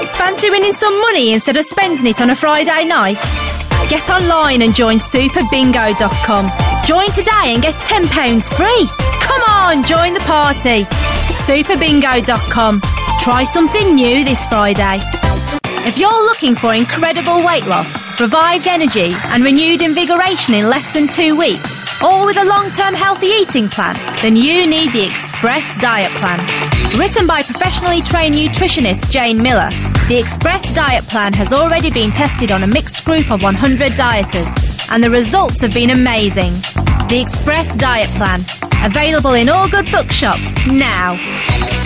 Fancy winning some money instead of spending it on a Friday night? Get online and join superbingo.com. Join today and get £10 free. Come on, join the party. Superbingo.com. Try something new this Friday. If you're looking for incredible weight loss, revived energy and renewed invigoration in less than 2 weeks, or with a long-term healthy eating plan, then you need the Express Diet Plan. Written by professionally trained nutritionist Jane Miller, the Express Diet Plan has already been tested on a mixed group of 100 dieters, and the results have been amazing. The Express Diet Plan, available in all good bookshops now.